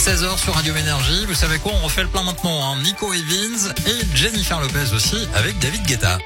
16h sur Radio Énergie. Vous savez quoi, on refait le plein maintenant, hein. Nico Evans et Jennifer Lopez aussi avec David Guetta.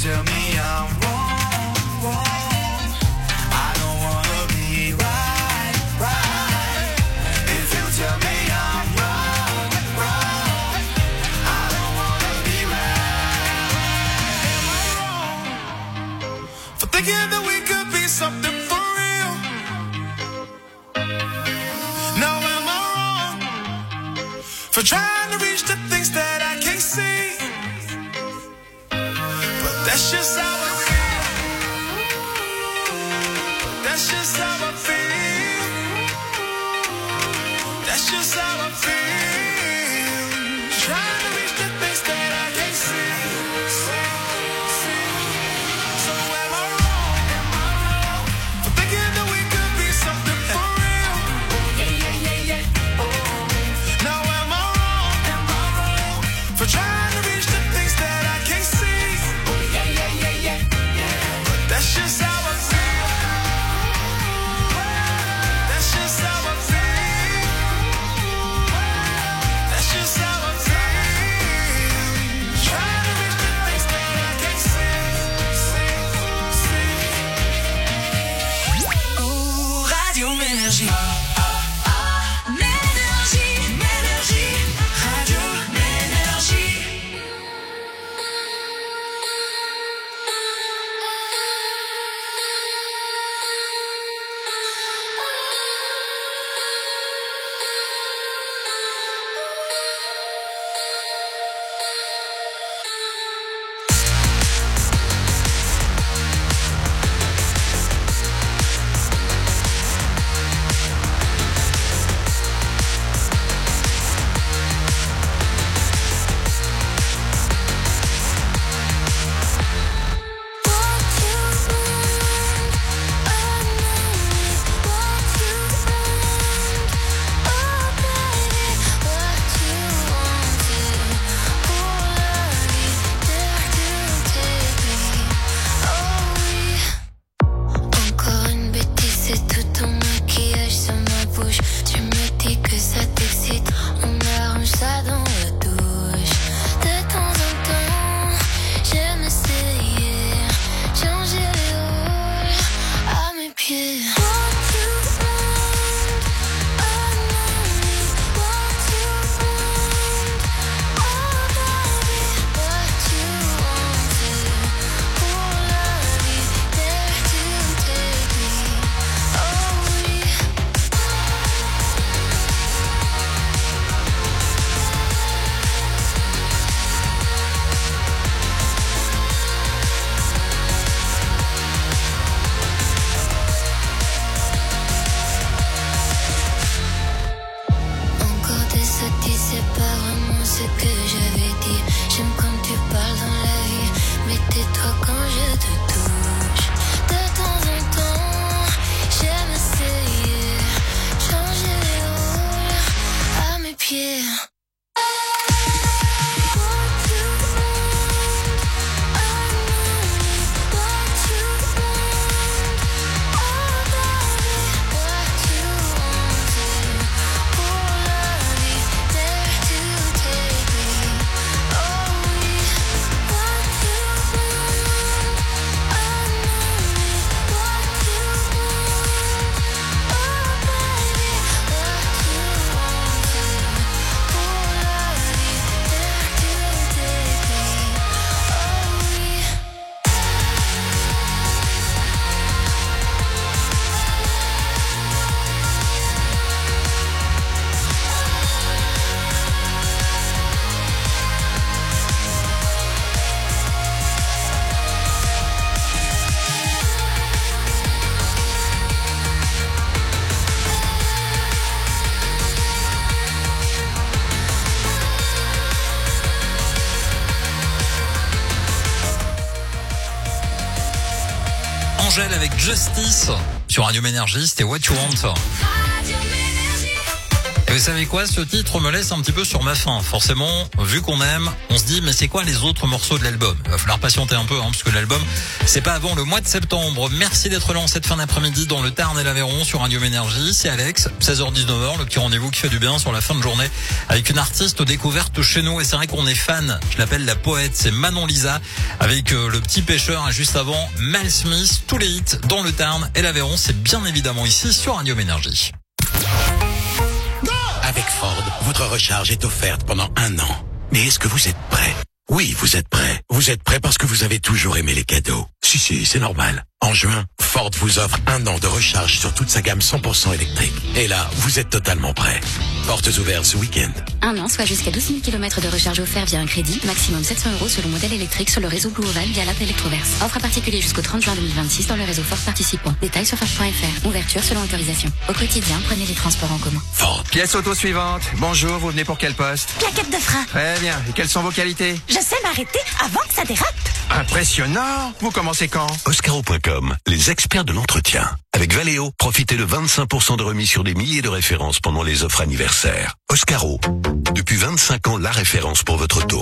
tell me I'm wrong, wrong, I don't wanna be right, right. If you tell me I'm wrong, wrong, I don't wanna be right. Am I wrong for thinking that we could be something for real? No, am I wrong for trying to reach the things that I can't see? But that's just how I feel. That's just how I feel. That's just how I feel. Trying to reach the things that I can't see. So am I wrong for thinking that we could be something for real? Now am I wrong for trying to reach the things that I can't see? But that's just how I feel. That's just how I feel. That's just how I feel. Trying to reach the things that I can't see. Oh, Radio Ménergie. Ménergie, Ménergie, Radio Ménergie. Encore une bêtise, c'est tout ton maquillage sur ma bouche. Tu me dis que ça t'excite, on arrange ça dans la douche. De temps en temps, j'aime essayer, changer les rôles à mes pieds. What you want, oh non, what you want, oh baby, what you want, pour la vie, dare to take me, oh oui. Encore des sottises, c'est pas vraiment ce que j'avais dit. J'aime quand tu parles dans la vie, mais tais-toi quand je te touche. De temps en temps, j'aime essayer, changer les rôles à mes pieds. What you want, oh non, what you want, oh baby, what you want, pour la vie, dare to take me, oh oui. What you want, oh non, what you want, oh baby, what you want, pour la vie, dare to take me, oh oui. Angèle avec Justice sur Radio Ménergie, c'était What You Want. Radio Ménergie. Et Vous savez quoi, ce titre me laisse un petit peu sur ma faim. Forcément, vu qu'on aime, on se dit mais c'est quoi les autres morceaux de l'album? Il va falloir patienter un peu, parce que l'album, c'est pas avant le mois de septembre. Merci d'être là en cette fin d'après-midi dans le Tarn et l'Aveyron sur Radio Énergie. C'est Alex, 16h-19h, le petit rendez-vous qui fait du bien sur la fin de journée avec une artiste découverte chez nous. Et c'est vrai qu'on est fan. Je l'appelle la poète, c'est Manon Lisa avec le petit pêcheur. Et juste avant, Mel Smith, tous les hits dans le Tarn et l'Aveyron. C'est bien évidemment ici sur Radio Énergie. Avec Ford, votre recharge est offerte pendant 1 an. Mais est-ce que vous êtes prêt? Oui, vous êtes prêt. Vous êtes prêt parce que vous avez toujours aimé les cadeaux. Si, c'est normal. En juin, Ford vous offre 1 an de recharge sur toute sa gamme 100% électrique. Et là, vous êtes totalement prêt. Portes ouvertes ce week-end. 1 an, soit jusqu'à 12 000 km de recharge offerts via un crédit, maximum 700 € selon modèle électrique sur le réseau Blue Oval via l'app Electroverse. Offre à particulier jusqu'au 30 juin 2026 dans le réseau Ford participant. Détails sur Ford.fr. Ouverture selon autorisation. Au quotidien, prenez les transports en commun. Ford. Pièce auto suivante. Bonjour, vous venez pour quel poste? Plaquette de frein. Très bien. Et quelles sont vos qualités? Je sais m'arrêter avant que ça dérape. Impressionnant. Vous commencez quand? Oscaro.com, les experts de l'entretien. Avec Valeo, profitez de 25% de remise sur des milliers de références pendant les offres anniversaires. Oscaro, depuis 25 ans, la référence pour votre auto.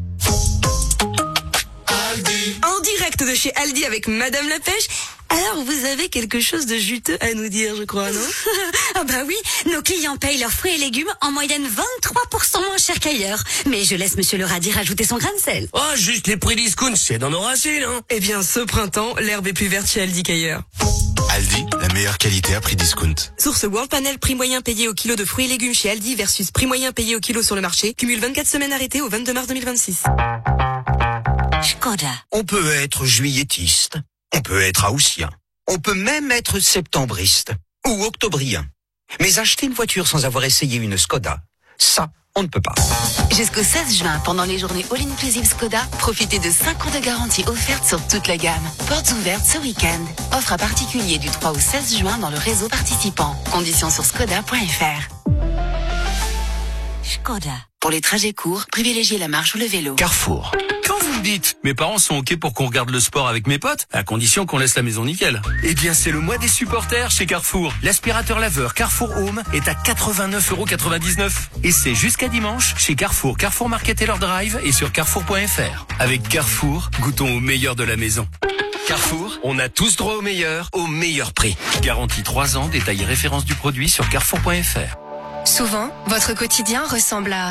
En direct de chez Aldi avec Madame la Pêche. Alors, vous avez quelque chose de juteux à nous dire, je crois, non? Ah bah oui, nos clients payent leurs fruits et légumes en moyenne 23% moins cher qu'ailleurs. Mais je laisse Monsieur le radis rajouter son grain de sel. Oh, juste les prix discount, c'est dans nos racines, hein. Eh bien, ce printemps, l'herbe est plus verte chez Aldi qu'ailleurs. Aldi, la meilleure qualité à prix discount. Source World Panel, prix moyen payé au kilo de fruits et légumes chez Aldi versus prix moyen payé au kilo sur le marché. Cumule 24 semaines arrêtées au 22 mars 2026. Škoda. On peut être juilletiste, on peut être haussien, on peut même être septembriste ou octobrien. Mais acheter une voiture sans avoir essayé une Škoda, ça, on ne peut pas. Jusqu'au 16 juin, pendant les journées All Inclusive Škoda, profitez de 5 ans de garantie offerte sur toute la gamme. Portes ouvertes ce week-end. Offre à particulier du 3 au 16 juin dans le réseau participant. Conditions sur škoda.fr. Škoda. Pour les trajets courts, privilégiez la marche ou le vélo. Carrefour. Quand vous me dites, mes parents sont OK pour qu'on regarde le sport avec mes potes, à condition qu'on laisse la maison nickel. Eh bien, c'est le mois des supporters chez Carrefour. L'aspirateur laveur Carrefour Home est à 89,99 €. Et c'est jusqu'à dimanche chez Carrefour, Carrefour Market et leur drive et sur carrefour.fr. Avec Carrefour, goûtons au meilleur de la maison. Carrefour, on a tous droit au meilleur prix. Garantie 3 ans, détail et référence du produit sur carrefour.fr. Souvent, votre quotidien ressemble à...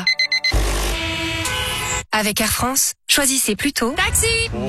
Avec Air France, choisissez plutôt Taxi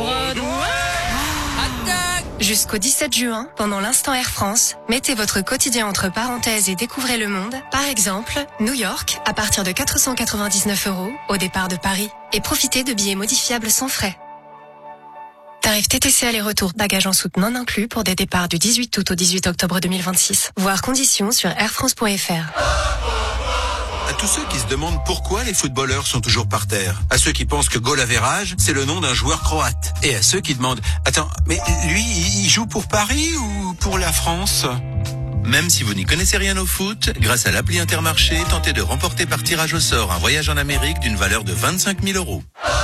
Jusqu'au 17 juin, pendant l'instant Air France, mettez votre quotidien entre parenthèses et découvrez le monde. Par exemple, New York, à partir de 499 € au départ de Paris. Et profitez de billets modifiables sans frais. Tarif TTC aller-retour, bagages en soute non inclus pour des départs du 18 août au 18 octobre 2026. Voir conditions sur airfrance.fr. À tous ceux qui se demandent pourquoi les footballeurs sont toujours par terre. À ceux qui pensent que goal average, c'est le nom d'un joueur croate. Et à ceux qui demandent, attends, mais lui, il joue pour Paris ou pour la France? Même si vous n'y connaissez rien au foot, grâce à l'appli Intermarché, tentez de remporter par tirage au sort un voyage en Amérique d'une valeur de 25 000 €.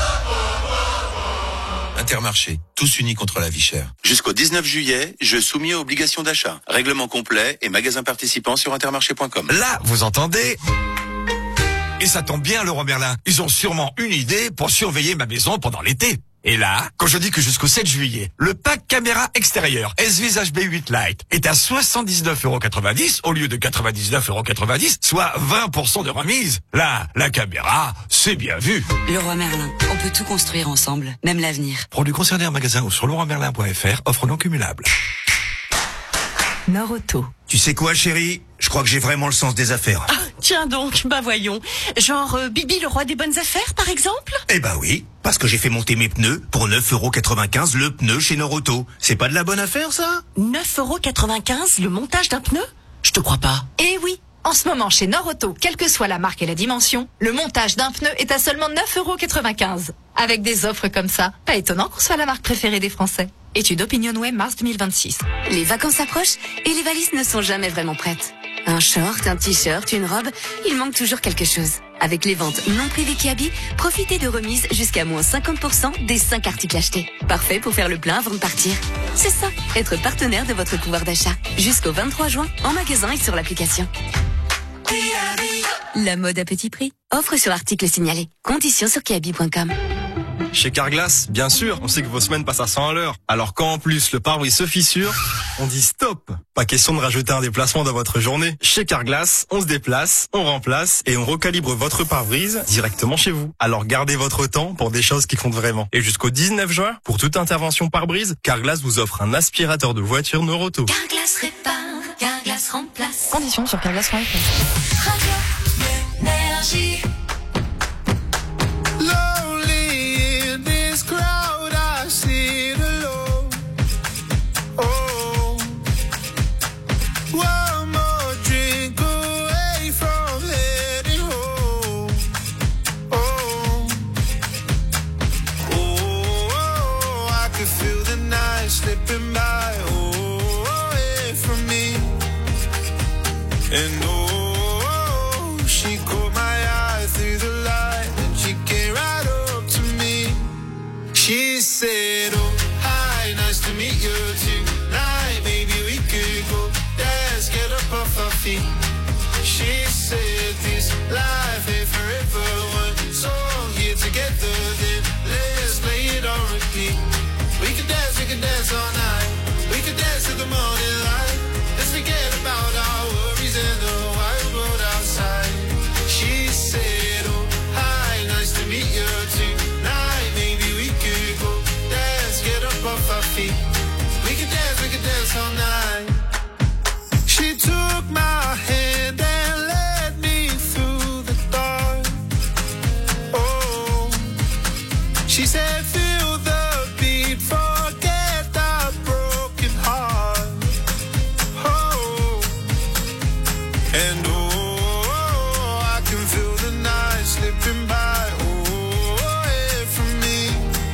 Intermarché, tous unis contre la vie chère. Jusqu'au 19 juillet, jeu soumis à obligation d'achat. Règlement complet et magasin participant sur intermarché.com. Là, vous entendez? Et ça tombe bien, Leroy Merlin. Ils ont sûrement une idée pour surveiller ma maison pendant l'été. Et là, quand je dis que jusqu'au 7 juillet, le pack caméra extérieure S-Vis HB8 Lite est à 79,90 € au lieu de 99,90 €, soit 20% de remise. Là, la caméra, c'est bien vu. Leroy Merlin, on peut tout construire ensemble, même l'avenir. Produits concernés en magasin ou sur leroymerlin.fr, offre non cumulable. Nord Auto. Tu sais quoi, chérie? Je crois que j'ai vraiment le sens des affaires. Ah, tiens donc, bah voyons. Genre Bibi le roi des bonnes affaires, par exemple? Eh bah oui, parce que j'ai fait monter mes pneus pour 9,95 € le pneu chez Nord Auto. C'est pas de la bonne affaire, ça? 9,95 € le montage d'un pneu? Je te crois pas. Eh oui, en ce moment chez Nord Auto, quelle que soit la marque et la dimension, le montage d'un pneu est à seulement 9,95 €. Avec des offres comme ça, pas étonnant qu'on soit la marque préférée des Français. Étude OpinionWay mars 2026. Les vacances approchent et les valises ne sont jamais vraiment prêtes. Un short, un t-shirt, une robe, il manque toujours quelque chose. Avec les ventes non privées Kiabi, profitez de remises jusqu'à moins 50% des 5 articles achetés. Parfait pour faire le plein avant de partir. C'est ça, être partenaire de votre pouvoir d'achat. Jusqu'au 23 juin, en magasin et sur l'application. Kiabi. La mode à petit prix. Offre sur article signalé. Conditions sur kiabi.com. Chez Carglass, bien sûr, on sait que vos semaines passent à 100 à l'heure. Alors quand en plus le pare-brise se fissure, on dit stop. Pas question de rajouter un déplacement dans votre journée. Chez Carglass, on se déplace, on remplace et on recalibre votre pare-brise directement chez vous. Alors gardez votre temps pour des choses qui comptent vraiment. Et jusqu'au 19 juin, pour toute intervention pare-brise, Carglass vous offre un aspirateur de voiture Noroto. Carglass répare, Carglass remplace. Conditions sur carglass.fr. Radio Énergie. Lonely in this crowd, I sit alone. Oh, one more drink away from heading home. Oh, oh, I can feel the night slipping by. Oh, away from me. And oh, she caught my eye through the light, and she came right up to me. She said, oh, hi, nice to meet you tonight. Maybe we could go dance, get up off our feet. She said, this life ain't forever. One song here together, then let's play it on repeat. We could dance all night. We could dance till the morning light. Let's forget about our worries and the wide world outside. She said, oh, hi, nice to meet you tonight. Maybe we could go dance, get up off our feet. We could dance all night. She took my hand and led me through the dark. Oh, she said, feel the beat, forget the broken heart. Oh, and oh, I can feel the night slipping by. Oh, away from me.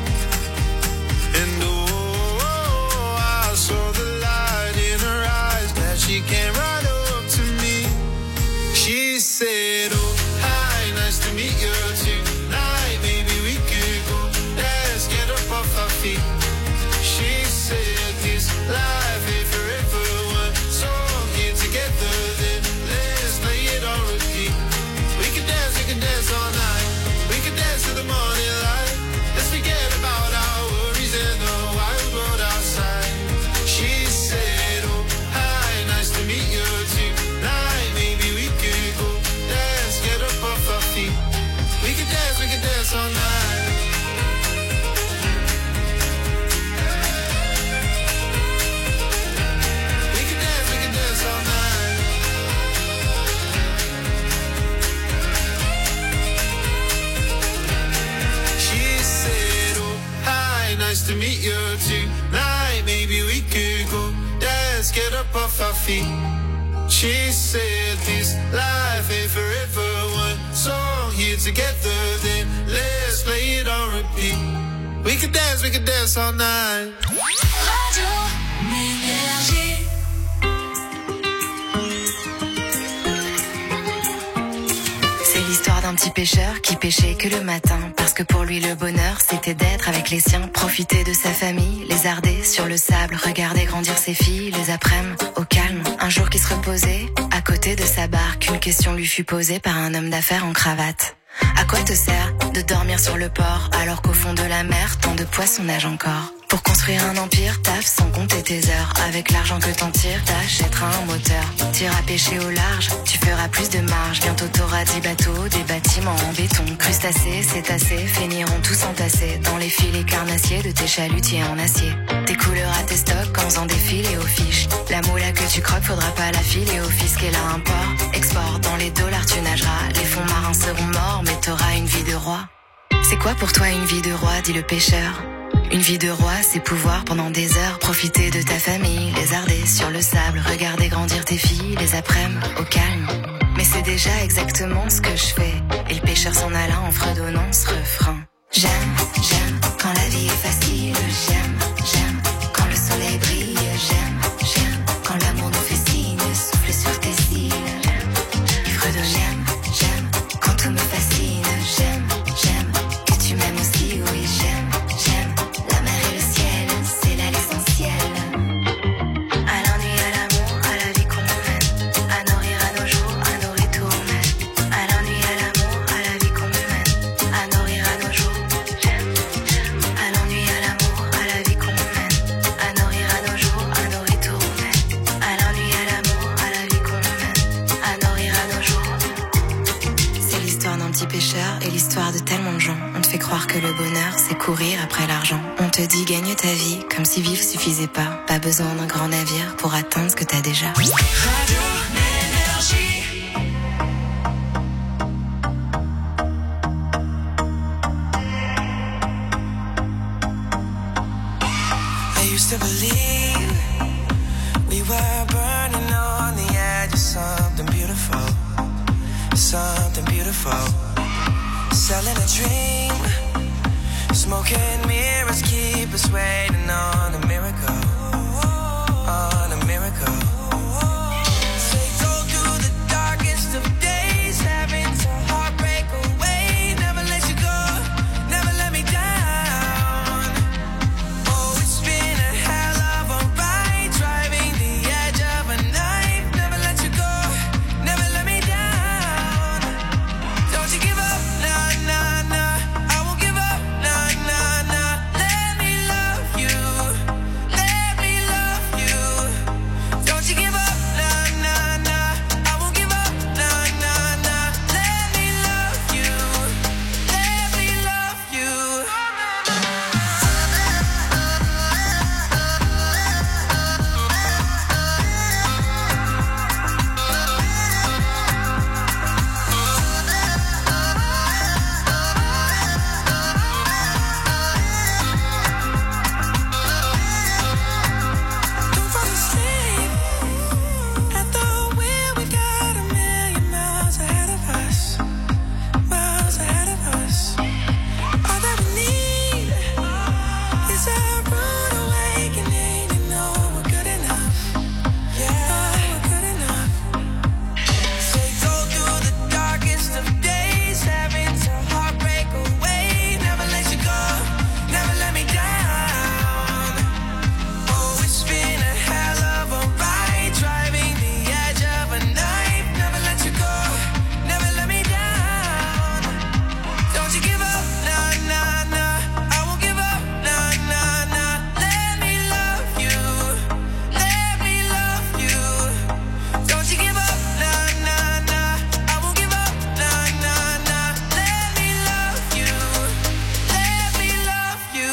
And oh, I saw the light in her eyes, that she came right up to me. She said, oh, hi, nice to meet you tonight. Maybe we could go dance, get up off our feet. She said, this life ain't forever. One song here together, then let's play it on repeat. We can dance all night. We can dance till the morning light. Let's forget about our worries and the wild world outside. She said, oh, hi, nice to meet you tonight. Maybe we could go dance, get up off our feet. We can dance all night. We can dance all night. She said, oh, hi, nice to meet you tonight. Maybe we could go dance, get up off our feet. She said, this life ain't forever. One song here together, then let's play it on repeat. We could dance all night. Radio Énergie. C'est l'histoire d'un petit pêcheur qui pêchait que le matin, parce que pour lui le bonheur c'était d'être avec les siens, profiter de sa famille, lézarder sur le sable, regarder grandir ses filles, les après-midi au calme. Un jour qui se reposait à côté de sa barque, une question lui fut posée par un homme d'affaires en cravate. À quoi te sert de dormir sur le port alors qu'au fond de la mer tant de poissons nagent encore? Pour construire un empire, taf sans compter tes heures. Avec l'argent que t'en tires, t'achèteras un moteur. T'iras pêcher au large, tu feras plus de marge. Bientôt t'auras 10 bateaux, des bâtiments en béton. Crustacés, cétacés, finiront tous entassés dans les filets carnassiers de tes chalutiers en acier. T'écouleras tes stocks en faisant des filets aux fiches. La moula que tu croques, faudra pas la filer au fisc. Et là import, export, dans les dollars tu nageras. Les fonds marins seront morts, mais t'auras une vie de roi. C'est quoi pour toi une vie de roi, dit le pêcheur? Une vie de roi, c'est pouvoir pendant des heures profiter de ta famille, lézarder sur le sable, regarder grandir tes filles, les après-midi au calme. Mais c'est déjà exactement ce que je fais. Et le pêcheur s'en alla en fredonnant ce refrain. J'aime, j'aime quand la vie est facile. J'aime, j'aime quand le soleil brille. J'aime, j'aime quand l'amour nous fait signe, souffle sur tes cils. Et fredonne, j'aime, j'aime quand tout me fascine. J'aime, j'aime que tu m'aimes aussi, oui j'aime. La mer et le ciel, c'est là l'essentiel. À l'ennui, à l'amour, à la vie qu'on mène. À nos rires, à nos jours, à nos retours même. À croire que le bonheur, c'est courir après l'argent. On te dit gagne ta vie, comme si vivre suffisait pas. Pas besoin d'un grand navire pour atteindre ce que t'as déjà. Radio Énergie. I used to believe we were burning on the edge of something beautiful, something beautiful. Selling a dream, smoking mirrors keep us waiting on a miracle, on a miracle. Say go through the darkest of days, having to heartbreak away. Never let you go, never let me down. Oh, it's been a hell of a ride, driving the edge of a knife. Never let you go, never let me down. Don't you give up, nah, nah, nah. I won't give up, nah, nah, nah. Let me love you, let me love you. Don't you give up, nah, nah, nah. I won't give up, nah, nah, nah. Let me love you, let me love you. Don't fall asleep at the wheel. We got a million miles ahead of us, miles ahead of us. All that we need is a rude awakening to know we're good enough. Yeah, we're good enough. Say go through the darkest of days, having to heartbreak away. Never let you go, never let me down. Oh, it's been a hell of a ride, driving the edge of a knife. Never let you go, never let me down. Don't you give up, nah, nah, nah. I won't give up, nah, nah, nah. Let me love you, let me love you. Don't you give up, nah, nah, nah. I won't give up, nah, nah, nah. Let me love you, let me love you.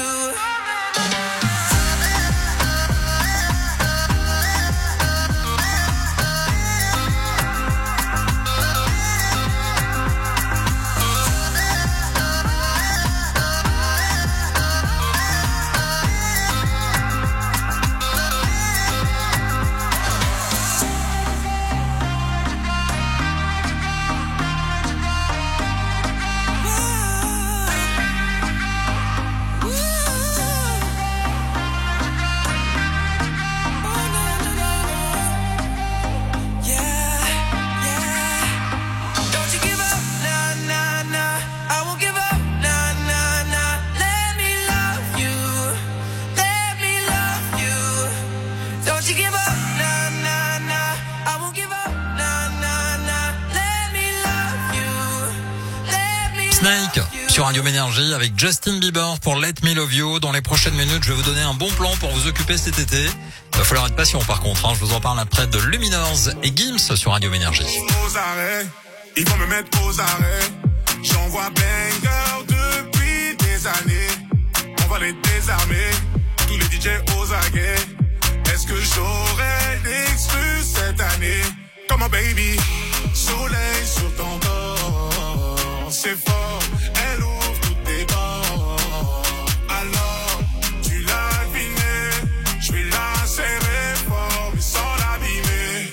Don't you give up, nah, nah, nah. I won't give up, nah, nah, nah. Let me love you, let me love you. Don't you give up, nah, nah, nah. I won't give up, nah, nah, nah. Let me love you, let me Snake sur Radio Énergie avec Justin Bieber pour Let Me Love You. Dans les prochaines minutes, je vais vous donner un bon plan pour vous occuper cet été. Il va falloir être patient par contre, hein. Je vous en parle après de Luminors et Gims sur Radio Énergie. Aux arrêts, ils vont me mettre aux arrêts. J'envoie banger depuis des années. On va les désarmer, tous les DJ aux aguets. Est-ce que j'aurai l'exclu cette année? Come on baby, soleil sur ton corps. C'est fort, elle ouvre toutes tes bords. Alors, tu l'as deviné, je vais la serrer fort, mais sans l'abîmer.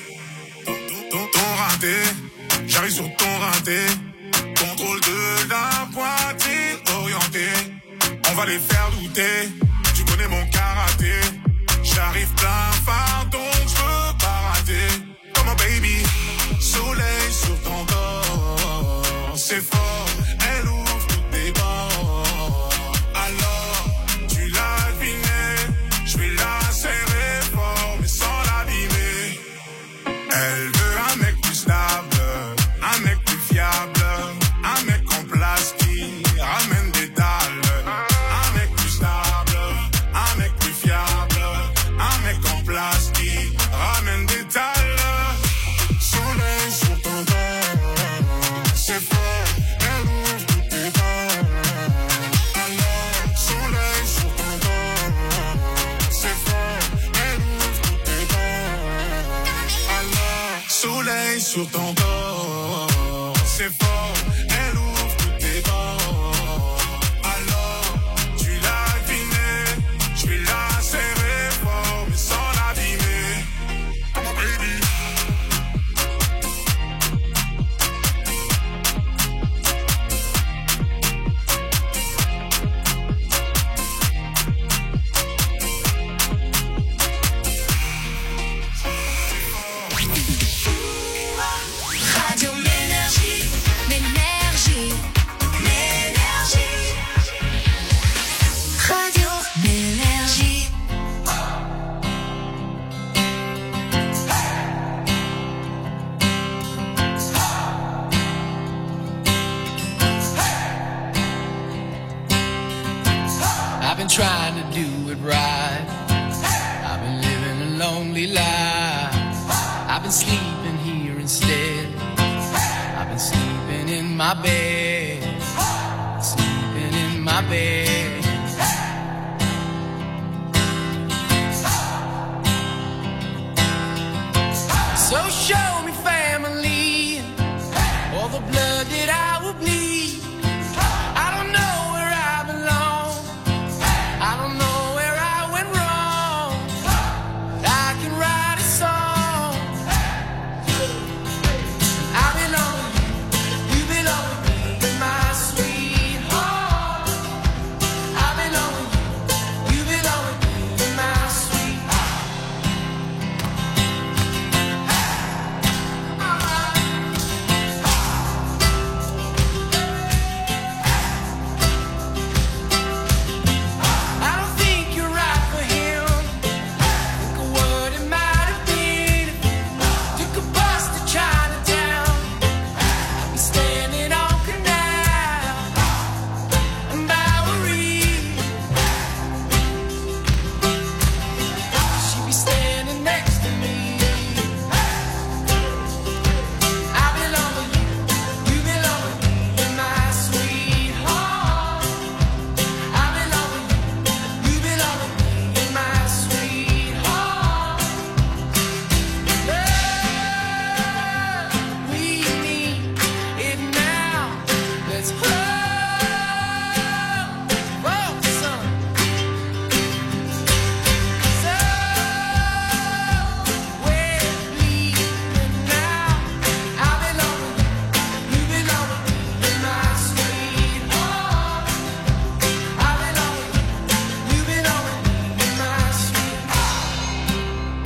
Ton raté, j'arrive sur ton raté. Contrôle de la poitrine orientée. On va les faire douter, tu connais mon karaté. J'arrive plein phare, donc je veux pas rater. Come on baby, soleil sur ton corps. C'est fort, elle ouvre toutes tes bords. Alors, tu l'as deviné, je vais la serrer fort, mais sans l'abîmer. Elle veut un mec plus stable, un mec plus fiable, un mec en place qui ramène des dalles. Un mec plus stable, sur ton corps. C'est fort, elle ouvre toutes tes bords. Alors, tu l'as deviné, je vais la serrer fort, mais sans l'abîmer. Oh baby. Radio Ménergie, Ménergie, Ménergie. Radio Ménergie. I've been trying to do it right. I've been living a lonely life. I've been sleeping here instead. I've been sleeping in my bed. Sleeping in my bed. So show me family, all the blood that I will bleed. I don't know where I belong. I don't know where I went wrong. But I can write a song. I belong with you, you belong with me, my sweetheart. I belong with you, you belong with me, my sweetheart. I don't think you're right for him. Think of what it might have been if you took a bus to Chinatown. I'd be standing on Canal and Bowery. She'd be standing next to me. I belong with you, you belong with me, my sweetheart. I belong with you, you belong with me, my sweetheart. Love, we need it now. Let's hold for some. So we're leaving now. I belong with you, you belong with me, my sweetheart. I belong with you, you belong with me, my sweetheart.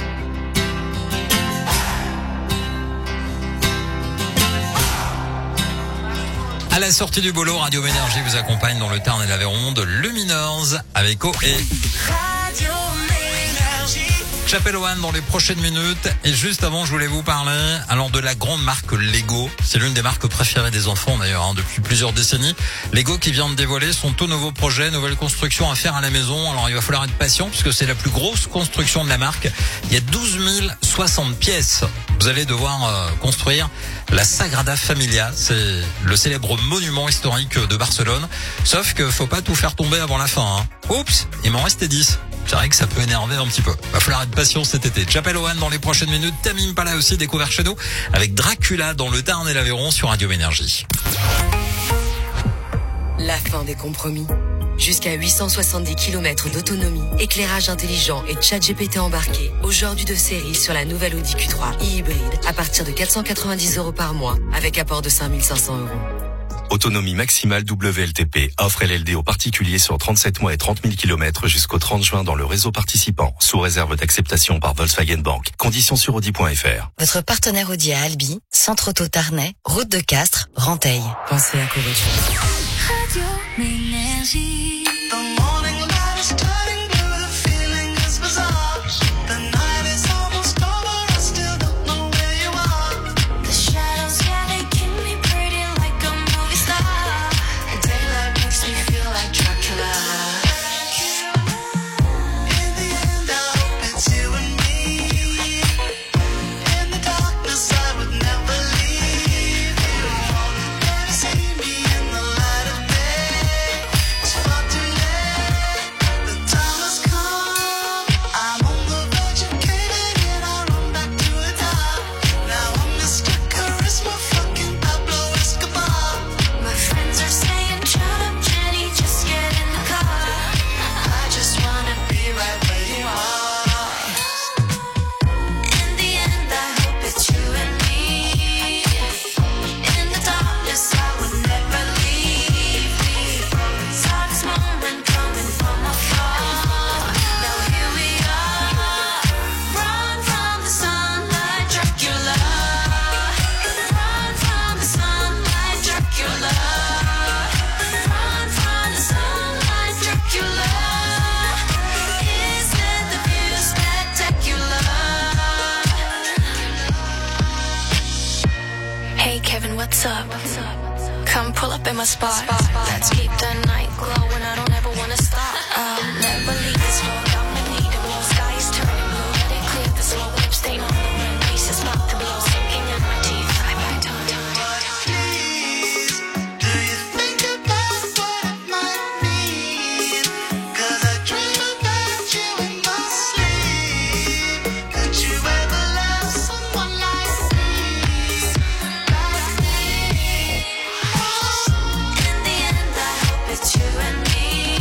À la sortie du boulot, Radio Ménergie vous accompagne dans le Tarn et l'Aveyron de Luminors avec O et Radio Ménergie. Chapel One dans les prochaines minutes. Et juste avant, je voulais vous parler alors de la grande marque Lego. C'est l'une des marques préférées des enfants d'ailleurs depuis plusieurs décennies. Lego qui vient de dévoiler son tout nouveau projet, nouvelle construction à faire à la maison. Alors il va falloir être patient puisque c'est la plus grosse construction de la marque. Il y a 12 060 pièces. Vous allez devoir construire la Sagrada Familia. C'est le célèbre monument historique de Barcelone. Sauf que faut pas tout faire tomber avant la fin. Oups, il m'en restait 10. C'est vrai que ça peut énerver un petit peu. Va falloir être patient cet été. Chapel One dans les prochaines minutes. Tamim Pala aussi découvert chez nous avec Dracula dans le Tarn et l'Aveyron sur Radio Ménergie. La fin des compromis. Jusqu'à 870 km d'autonomie, éclairage intelligent et ChatGPT embarqué. Aujourd'hui de série sur la nouvelle Audi Q3 e-hybride à partir de 490 € par mois avec apport de 5 500 €. Autonomie maximale WLTP. Offre LLD aux particuliers sur 37 mois et 30 000 km jusqu'au 30 juin dans le réseau participant, sous réserve d'acceptation par Volkswagen Bank. Conditions sur Audi.fr. Votre partenaire Audi à Albi, Centre Auto Tarnais, route de Castres, Ranteil. Pensez à covoiturer. Radio Ménergie. Far pull up in my spot. Let's keep the night glowing, I don't ever wanna stop. I'll never leave this floor, I'ma need a blue sky is turning blue. Let it clear the slow lip stain on the rim. Pieces mouth to blow, sinking in my teeth. I bite on it. You and me.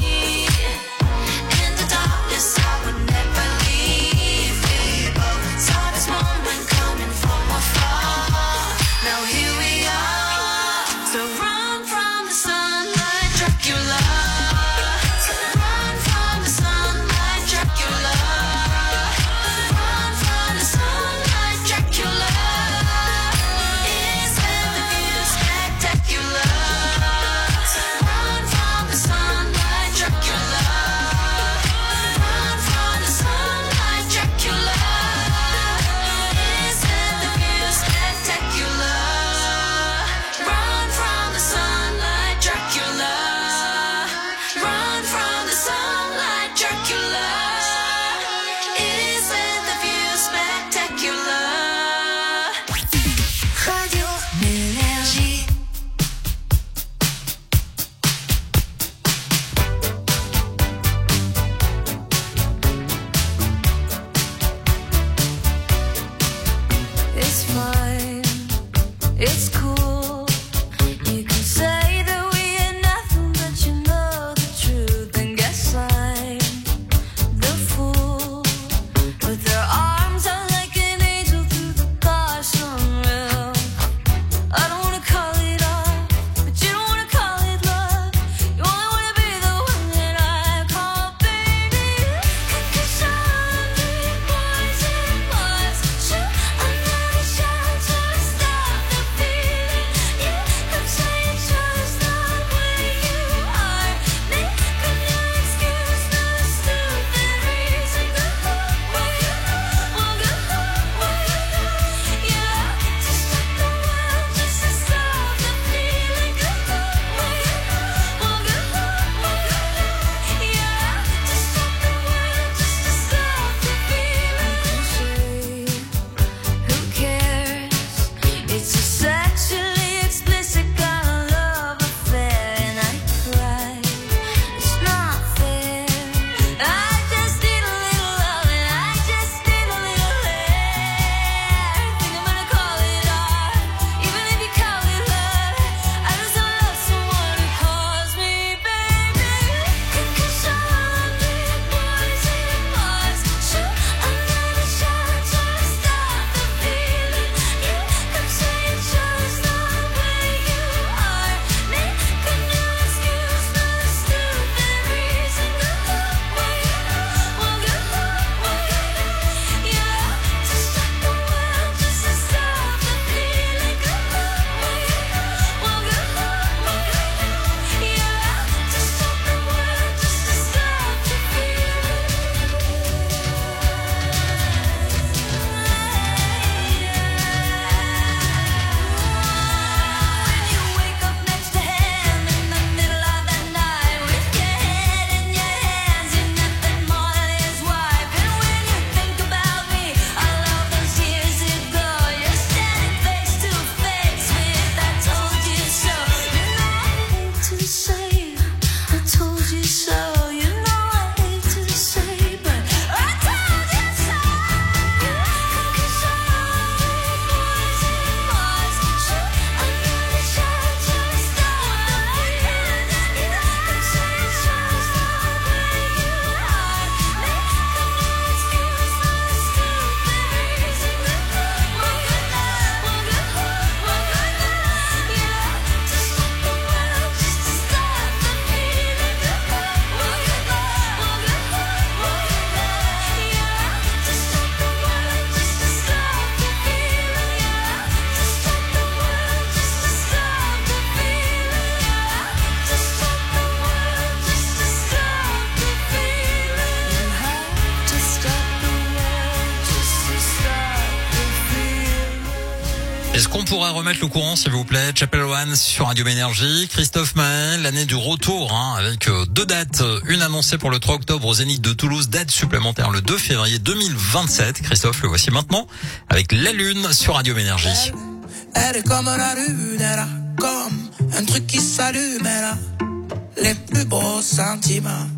Est-ce qu'on pourrait remettre le courant, s'il vous plaît? Chapel One sur Radio Énergie. Christophe Maé, l'année du retour, avec 2 dates. Une annoncée pour le 3 octobre au Zénith de Toulouse, date supplémentaire le 2 février 2027. Christophe, le voici maintenant avec La Lune sur Radio Énergie. Elle est comme la lune, elle a comme un truc qui s'allume, elle a les plus beaux sentiments.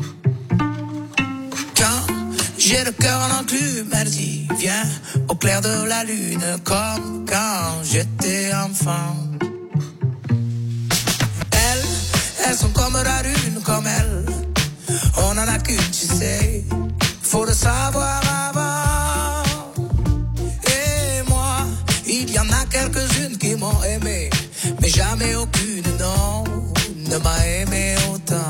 Quand j'ai le cœur en enclume, elle dit viens au clair de la lune, comme quand j'étais enfant. Elles sont comme la lune, comme elle, on en a qu'une, tu sais, faut le savoir avant. Et moi, il y en a quelques-unes qui m'ont aimé, mais jamais aucune, non, ne m'a aimé autant.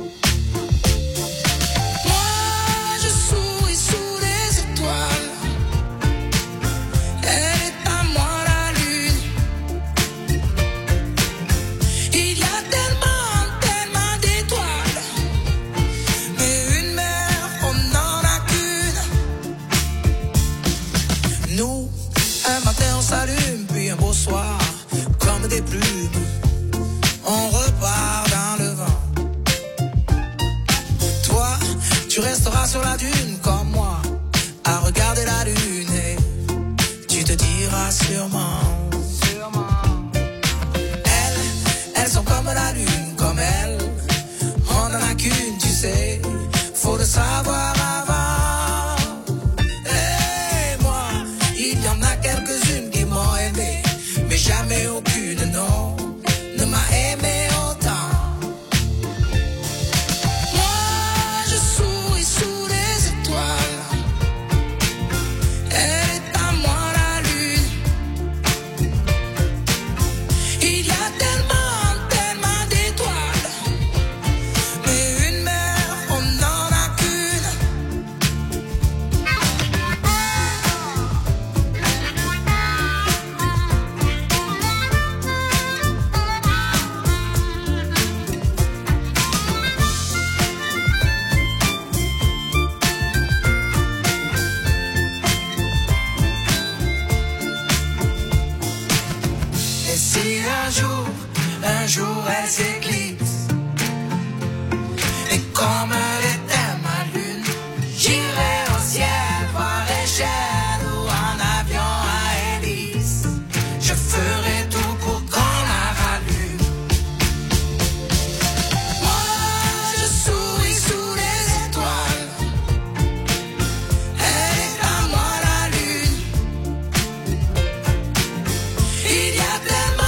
S'allume, puis un beau soir, comme des plumes, on repart dans le vent. Toi, tu resteras sur la dune comme moi, à regarder la lune, et tu te diras sûrement. Elles sont comme la lune, comme elle, on en a qu'une, tu sais, faut le savoir avant. Mais jamais aucune, non, ne m'a aimé autant. Moi, je souris sous les étoiles. Elle est à moi la lune. Il y a tellement, tellement d'étoiles, mais une mère, on n'en a qu'une. Un jour elle s'éclipse, et comme elle était ma lune, j'irai au ciel voir échelle ou en avion à hélice. Je ferai tout pour qu'on la rallume. Moi je souris sous les étoiles. Elle est à moi la lune. Il y a tellement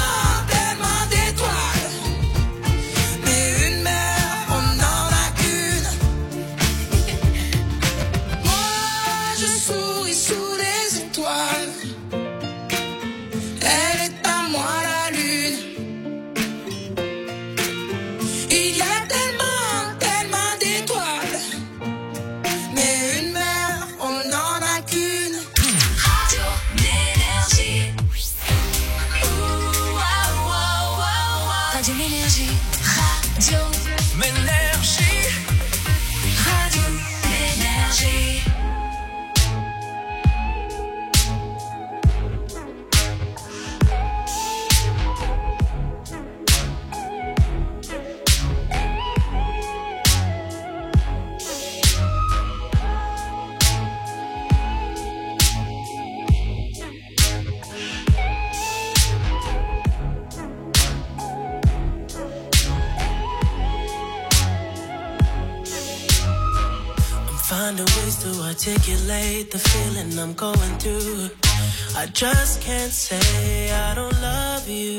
finding ways to articulate the feeling I'm going through. I just can't say I don't love you,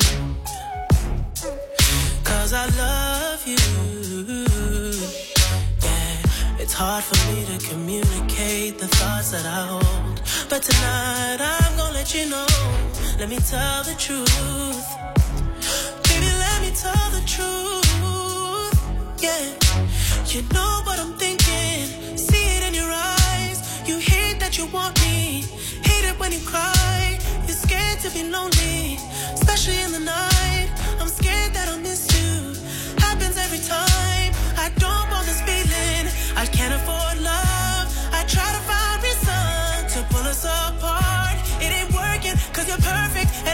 'cause I love you. Yeah, it's hard for me to communicate the thoughts that I hold, but tonight I'm gonna let you know. Let me tell the truth. Baby, let me tell the truth. Yeah, you know what I'm thinking. See it in your eyes. You hate that you want me. Hate it when you cry. You're scared to be lonely, especially in the night. I'm scared that I'll miss you. Happens every time. I don't want this feeling. I can't afford love. I try to find reason to pull us apart. It ain't working 'cause you're perfect.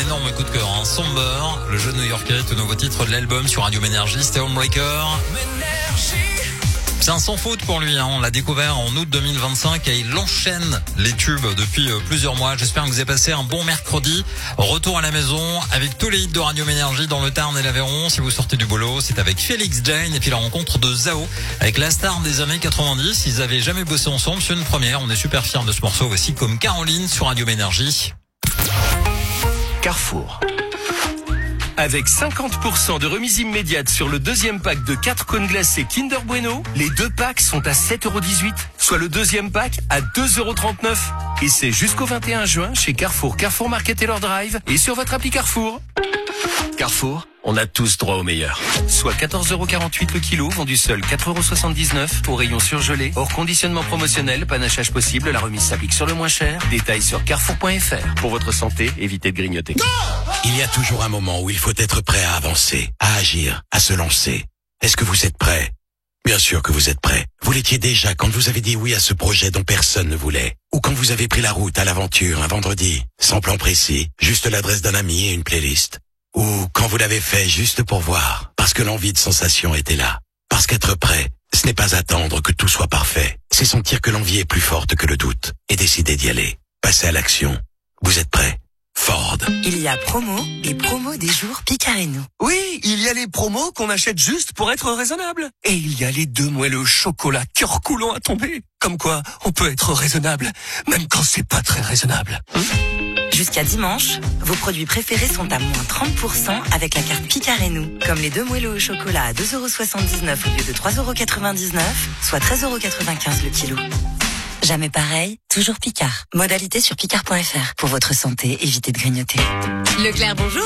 énorme coup de cœur, hein. Somber, le jeune New-Yorkais, tout nouveau titre de l'album sur Radio Ménergie, c'était Homebreaker. C'est un sans faute pour lui, hein. On l'a découvert en août 2025 et il enchaîne les tubes depuis plusieurs mois. J'espère que vous avez passé un bon mercredi. Retour à la maison avec tous les hits de Radio Ménergie dans le Tarn et l'Aveyron. Si vous sortez du boulot, c'est avec Félix Jane et puis la rencontre de Zao avec la star des années 90. Ils avaient jamais bossé ensemble, c'est une première. On est super fiers de ce morceau aussi, comme Caroline sur Radio Ménergie. Carrefour. Avec 50% de remise immédiate sur le deuxième pack de 4 cônes glacés Kinder Bueno, les deux packs sont à 7,18€, soit le deuxième pack à 2,39€. Et c'est jusqu'au 21 juin chez Carrefour, Carrefour Market Taylor Drive et sur votre appli Carrefour. Carrefour, on a tous droit au meilleur. Soit 14,48€ le kilo, vendu seul 4,79€ au rayon surgelé, hors conditionnement promotionnel, panachage possible, la remise s'applique sur le moins cher. Détails sur carrefour.fr. Pour votre santé, évitez de grignoter. Il y a toujours un moment où il faut être prêt à avancer, à agir, à se lancer. Est-ce que vous êtes prêt? Bien sûr que vous êtes prêt. Vous l'étiez déjà quand vous avez dit oui à ce projet dont personne ne voulait. Ou quand vous avez pris la route à l'aventure un vendredi, sans plan précis, juste l'adresse d'un ami et une playlist. Ou quand vous l'avez fait juste pour voir, parce que l'envie de sensation était là. Parce qu'être prêt, ce n'est pas attendre que tout soit parfait. C'est sentir que l'envie est plus forte que le doute et décider d'y aller. Passer à l'action. Vous êtes prêt? Ford. Il y a promo et promo des jours Picard et nous. Oui, il y a les promos qu'on achète juste pour être raisonnable. Et il y a les 2 moelleux chocolat cœur coulant à tomber. Comme quoi, on peut être raisonnable, même quand c'est pas très raisonnable. Jusqu'à dimanche, vos produits préférés sont à moins 30% avec la carte Picard et nous. Comme les 2 moelleux au chocolat à 2,79€ au lieu de 3,99€, soit 13,95€ le kilo. Jamais pareil, toujours Picard. Modalité sur picard.fr. Pour votre santé, évitez de grignoter. Leclerc, bonjour.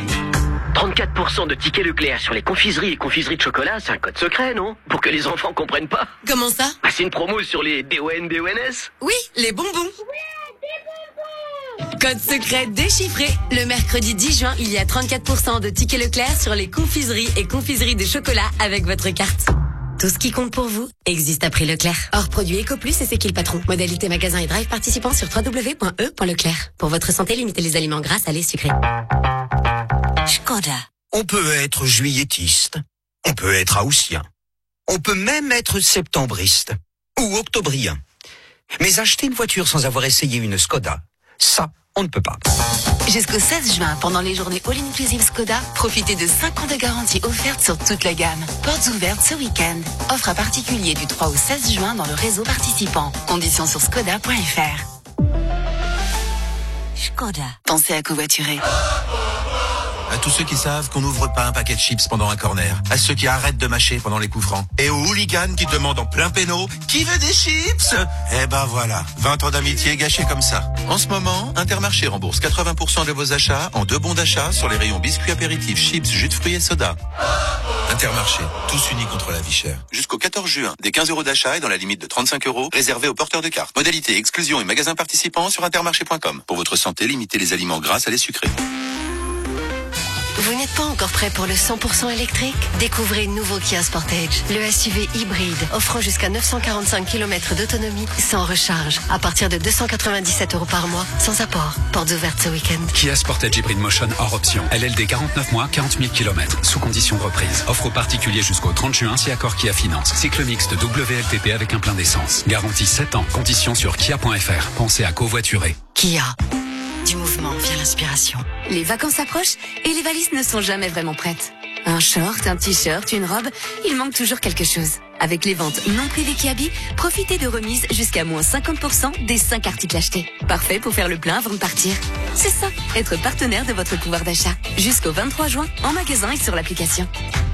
34% de tickets Leclerc sur les confiseries et confiseries de chocolat, c'est un code secret, non? Pour que les enfants comprennent pas. Comment ça? Bah, c'est une promo sur les DON-DONS. Oui, les bonbons. Code secret déchiffré. Le mercredi 10 juin, il y a 34% de tickets Leclerc sur les confiseries et confiseries de chocolat avec votre carte. Tout ce qui compte pour vous existe à prix Leclerc. Hors produit EcoPlus et c'est qui le patron. Modalité magasin et drive participant sur www.e.leclerc. Pour votre santé, limitez les aliments gras, salés, sucrés. Skoda. On peut être juillettiste. On peut être haussien. On peut même être septembriste. Ou octobrien. Mais acheter une voiture sans avoir essayé une Skoda, ça, on ne peut pas. Jusqu'au 16 juin, pendant les journées All Inclusive Skoda, profitez de 5 ans de garantie offerte sur toute la gamme. Portes ouvertes ce week-end. Offre à particulier du 3 au 16 juin dans le réseau participant. Conditions sur skoda.fr. Skoda. Pensez à covoiturer. À tous ceux qui savent qu'on n'ouvre pas un paquet de chips pendant un corner. À ceux qui arrêtent de mâcher pendant les coups francs. Et aux hooligans qui demandent en plein péno « Qui veut des chips ?» Eh ben voilà, 20 ans d'amitié gâchés comme ça. En ce moment, Intermarché rembourse 80% de vos achats en 2 bons d'achat sur les rayons biscuits apéritifs, chips, jus de fruits et soda. Intermarché, tous unis contre la vie chère. Jusqu'au 14 juin, des 15 € d'achat et dans la limite de 35 € réservés aux porteurs de cartes. Modalité, exclusion et magasins participants sur intermarché.com. Pour votre santé, limitez les aliments gras à les sucrés. Vous n'êtes pas encore prêt pour le 100% électrique? Découvrez le nouveau Kia Sportage, le SUV hybride, offrant jusqu'à 945 km d'autonomie sans recharge, à partir de 297 € par mois, sans apport. Portes ouvertes ce week-end. Kia Sportage Hybrid Motion hors option. LLD 49 mois, 40 000 km, sous condition de reprise. Offre aux particuliers jusqu'au 30 juin si accord Kia Finance. Cycle mixte WLTP avec un plein d'essence. Garantie 7 ans. Conditions sur kia.fr. Pensez à covoiturer. Kia. Du mouvement vient l'inspiration. Les vacances approchent et les valises ne sont jamais vraiment prêtes. Un short, un t-shirt, une robe, il manque toujours quelque chose. Avec les ventes non privées Kiabi, profitez de remises jusqu'à moins 50% des 5 articles achetés. Parfait pour faire le plein avant de partir. C'est ça, être partenaire de votre pouvoir d'achat. Jusqu'au 23 juin, en magasin et sur l'application.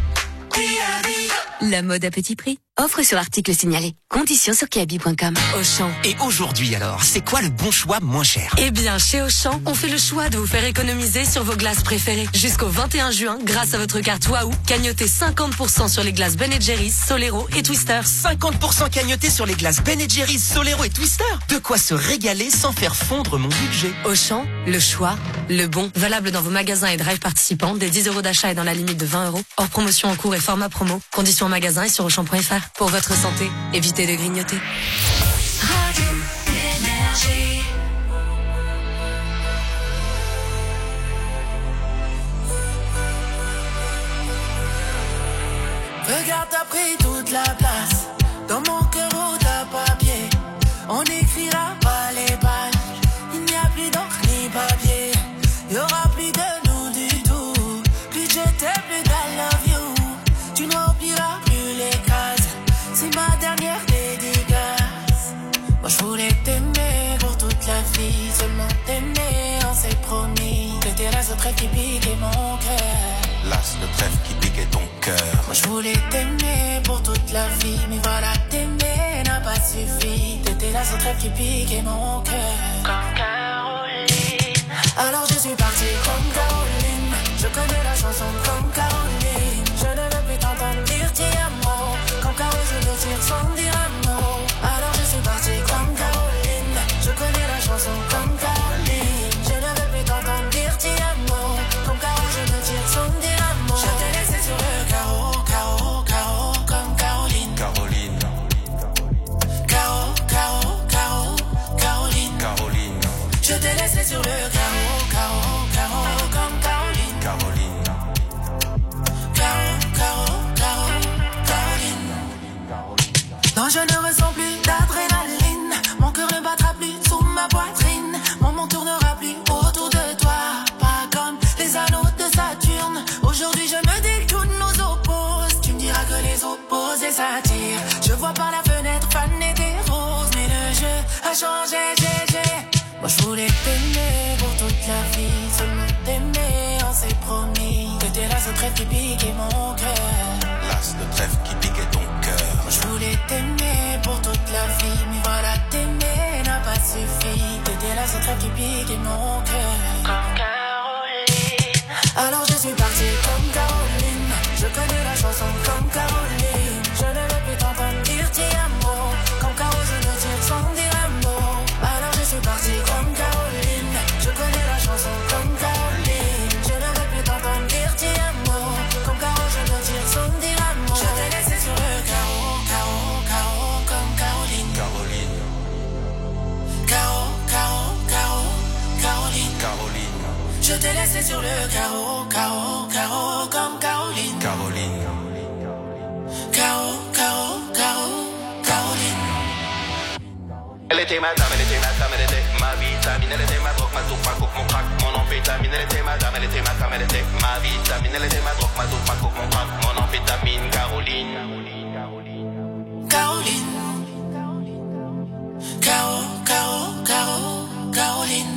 La mode à petit prix. Offre sur article signalé. Conditions sur kiabi.com. Auchan. Et aujourd'hui alors, c'est quoi le bon choix moins cher? Eh bien, chez Auchan, on fait le choix de vous faire économiser sur vos glaces préférées. Jusqu'au 21 juin, grâce à votre carte Waouh, cagnotez 50% sur les glaces Ben & Jerry's, Solero et Twister. 50% cagnoté sur les glaces Ben & Jerry's, Solero et Twister. De quoi se régaler sans faire fondre mon budget. Auchan, le choix, le bon. Valable dans vos magasins et drive participants, des 10 € d'achat et dans la limite de 20 €. Hors promotion en cours et format promo. Conditions en magasin et sur Auchan.fr. Pour votre santé, évitez de grignoter. Radio Énergie. Regarde, t'as pris toute la place. Dans mon cœur, où t'as papier. On n'écrira pas les pages. Il n'y a plus d'encre ni papier. Il y aura plus de nous du tout. Plus je t'aime, plus I love you. Tu n'empliras plus les cases. C'est ma dernière dédicace. Moi je voulais t'aimer pour toute la vie. Seulement t'aimer, on s'est promis. T'étais la seule trêve qui piquait mon cœur. L'as de trêve qui piquait ton cœur. Moi je voulais t'aimer pour toute la vie. Mais voilà, t'aimer n'a pas suffi. T'étais la seule trêve qui piquait mon cœur. Comme Caroline. Alors je suis partie comme Caroline. Je connais la chanson comme Caroline. Je ne veux plus t'entendre dire ti amo. Comme Caro je le tire sans dire un mot. Alors je suis partie comme Caroline. Je connais la chanson comme Caroline. Je ne veux plus t'entendre dire ti amo. Comme Caro je le tire sans dire un mot. Je t'ai laissé sur le carreau, carreau, carreau. Comme Caroline. Caroline. Caro, Caro, Caro, Caroline. Caroline. Je t'ai laissé sur le carreau, carreau, carreau. Comme Caroline. Caroline. Caro, Caro, Caro, Caroline. Non, je ne ressens plus d'adrénaline. Mon cœur ne battra plus sous ma poitrine. Mon monde tournera plus autour de toi. Pas comme les anneaux de Saturne. Aujourd'hui je me dis que tout nous oppose. Tu me diras que les opposés s'attirent. Je vois par la fenêtre faner des roses. Mais le jeu a changé, Moi je voulais t'aimer pour toute la vie. Seulement t'aimer, on s'est promis. T'étais la seule trêve qui piquait mon cœur. L'as de trêve qui piquait ton cœur. Moi je voulais t'aimer pour toute la vie. Mais voilà, t'aimer n'a pas suffi. T'étais la seule trêve qui piquait mon cœur. Comme Caroline. Alors je suis partie comme Caroline. Je connais la chanson comme Caroline. Je ne veux plus t'entendre dire ti amo. Comme Caro je le tire sans dire un mot. Alors je suis partie comme Caroline. Je connais la chanson comme Caroline. Je ne veux plus t'entendre dire ti amo. Comme Caro je le tire sans dire un mot. Je t'ai laissé sur le carreau, carreau, carreau. Comme Caroline. Caroline. Caro, Caro, Caro, Caroline. Caroline. Je t'ai laissé sur le carreau, carreau, carreau. Comme Caroline. Caroline. Caro, Caro, Caro, Caroline. Elle était madame, elle était ma vitamine, elle était ma drogue, ma soupe, ma coke, mon crack, mon amphétamine, elle était madame, elle était ma femme, elle était ma vitamine, elle était ma drogue, ma soupe, ma coke, mon crack, mon amphétamine, Caroline. Caroline. Caro, Caro, Caro, Caroline.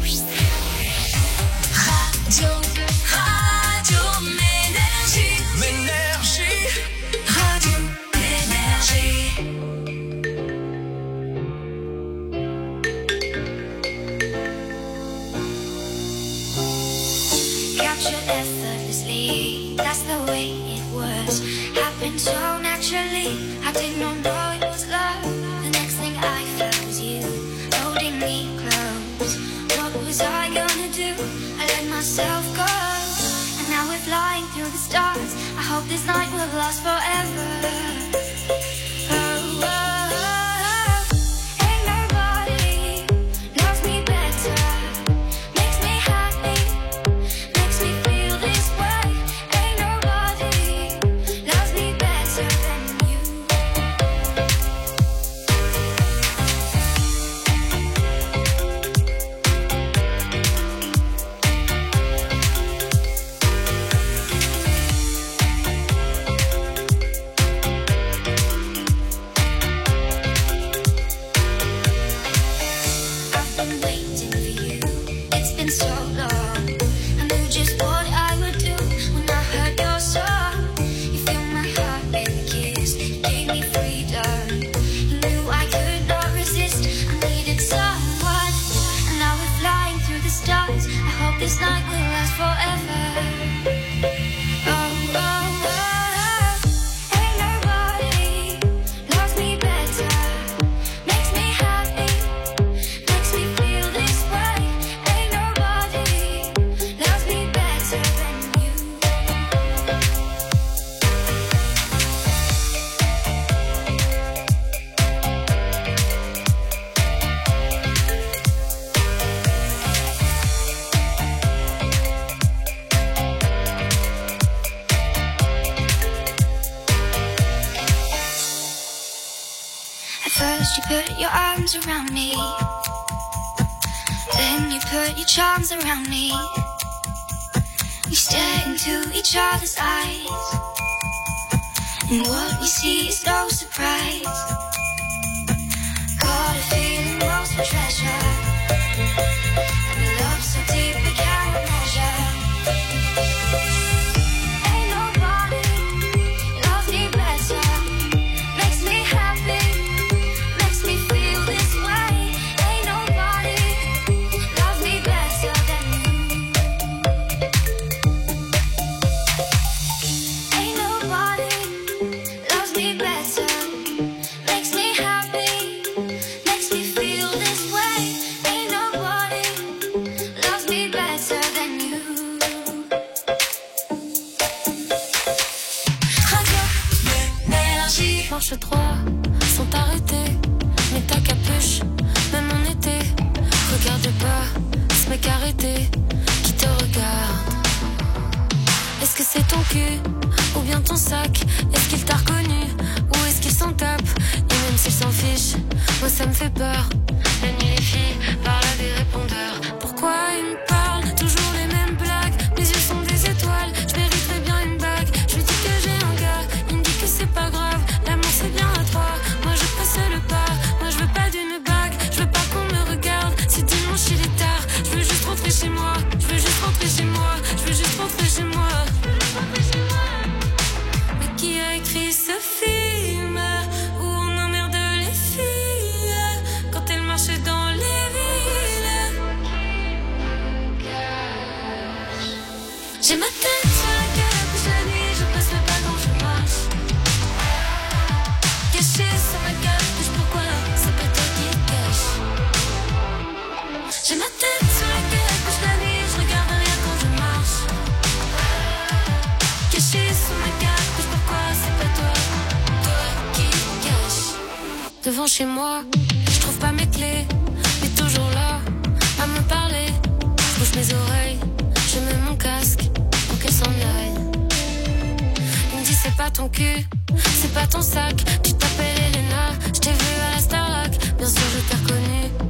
Radio Ménergie. Ménergie. Radio Ménergie. Captured effortlessly, that's the way it was. Happened so naturally, I did not know it was love. The next thing I felt was you, holding me close. What was I gonna do? I let myself go. And now we're flying through the stars. I hope this night will last forever. Oh, oh, oh. Ain't nobody loves me better. Makes me happy, makes me feel this way. Ain't nobody loves me better than you. I've been waiting for you. It's been so long. I knew just what I would do when I heard your song. You filled my heart with a kiss. You gave me freedom. You knew I could not resist. I needed someone. And now we're flying through the stars. I hope this night will last forever. Oh, oh, oh, oh. Ain't nobody loves me better. Makes me happy, makes me feel this way. Ain't nobody loves me better than you. you put your arms around me. Then you put your charms around me. We stare into each other's eyes, and what we see is no surprise. Got a feeling lost for treasure, and a love so deep we can't measure. Ain't nobody loves me better, makes me happy, makes me feel this way. Ain't nobody loves me better than you. Ain't nobody loves me better, makes me happy, makes me feel this way. Ain't nobody loves me better than you. Marche droit, sans t'arrêter. Mets ta capuche, même en été. Regarde pas, ce mec arrêté qui te regarde. Est-ce que c'est ton cul ou bien ton sac? Est-ce qu'il t'a reconnu ou est-ce qu'il s'en tape? Et même s'il s'en fiche, moi ça me fait peur. La nuit les filles parlent à des répondeurs. Pourquoi ils me parlent toujours les mêmes blagues? Mes yeux sont des étoiles, je mériterais bien une bague. Je lui dis que j'ai un gars, il me dit que c'est pas grave. L'amour c'est bien à trois, moi je passe le pas. Moi je veux pas d'une bague, je veux pas qu'on me regarde. C'est dimanche il est tard, je veux juste rentrer chez moi. Je veux juste rentrer chez moi, je veux juste rentrer chez moi. Mais qui a écrit ce film où on emmerde les filles quand elles marchent dans les villes? J'ai ma tête sur la capuche la nuit, je passe le pas quand je marche. Caché sur ma capuche, pourquoi c'est pas toi qui te cache? J'ai ma tête sur la capuche la nuit, je regarde rien quand je marche. Caché sur ma capuche, pourquoi c'est pas toi, toi qui te cache? Devant chez moi, je trouve pas mes clés, mais toujours là, à me parler. Je bouge mes oreilles, je mets mon casque pour qu'elle s'en aille. Il me dit c'est pas ton cul, c'est pas ton sac. Tu t'appelles Elena, je t'ai vu à la Starac. Bien sûr je t'ai reconnu,